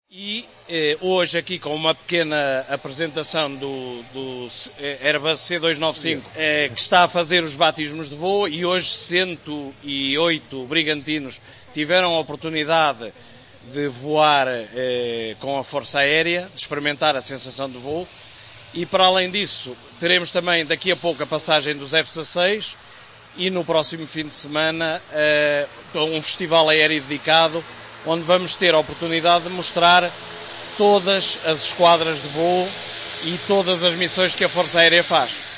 Hoje aqui com uma pequena apresentação do Airbus C295 que está a fazer os batismos de voo, e hoje 108 brigantinos tiveram a oportunidade de voar com a Força Aérea, de experimentar a sensação de voo, e para além disso teremos também daqui a pouco a passagem dos F-16 e no próximo fim de semana um festival aéreo dedicado, onde vamos ter a oportunidade de mostrar todas as esquadras de voo e todas as missões que a Força Aérea faz.